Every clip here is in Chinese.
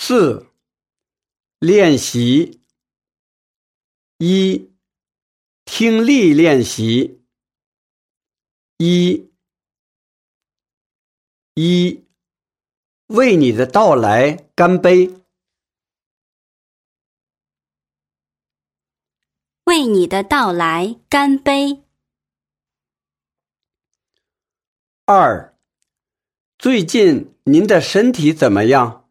4. 练习。1. 听力练习。1. 为你的到来干杯。 为你的到来干杯。 2. 最近您的身体怎么样？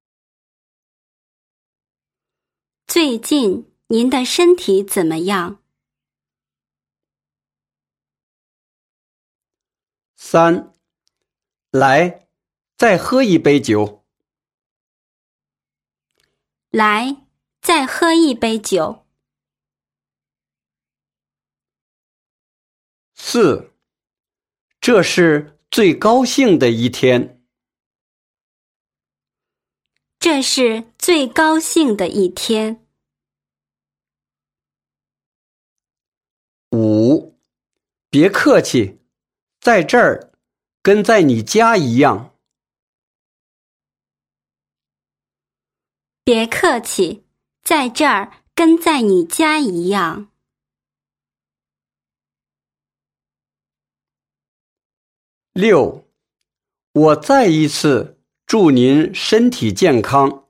最近您的身体怎么样 ？3. 来，再喝一杯酒。 来，再喝一杯酒。 4. 这是最高兴的一天。 这是最高兴的一天。 5. 别客气，在这儿跟在你家一样。 别客气，在这儿跟在你家一样。 6. 我再一次祝您身体健康。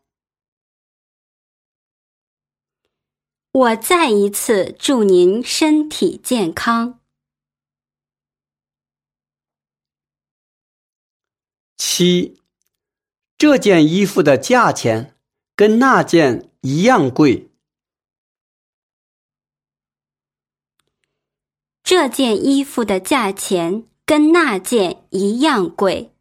我再一次祝您身体健康。 7. 这件衣服的价钱跟那件一样贵。 这件衣服的价钱跟那件一样贵。